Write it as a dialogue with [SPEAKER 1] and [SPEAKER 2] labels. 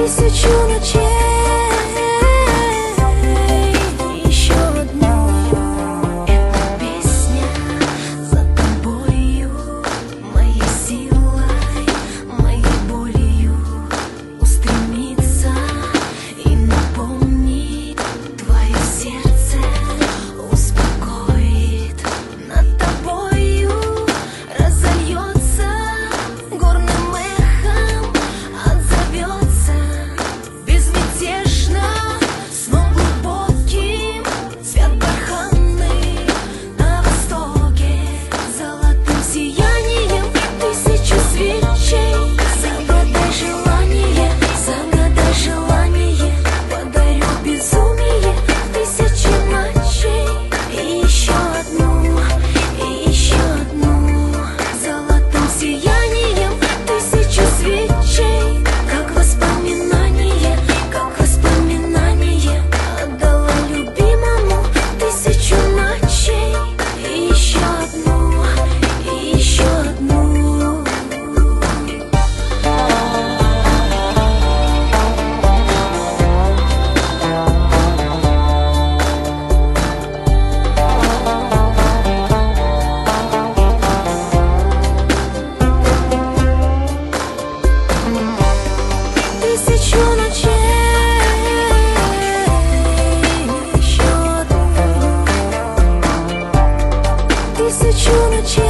[SPEAKER 1] тысячу ночей. Еще одну. Эта песня за тобою, моей силой, моей болью устремиться и напомнить твое сердце, успокоит. Над тобою разольется горным эхом, отзовется безмятежно, сном глубоким, цвет бархатный на востоке, золотым сиянием тысячу свечей. Загадай желание, подарю безумие тысячи ночей. И еще одну, и еще одну, золотым сиянием тысячу свечей. Как воспоминание, отдала любимому тысячу ночей. И еще одну, и еще одну. Тысячу ночей. Еще одну. Тысячу ночей.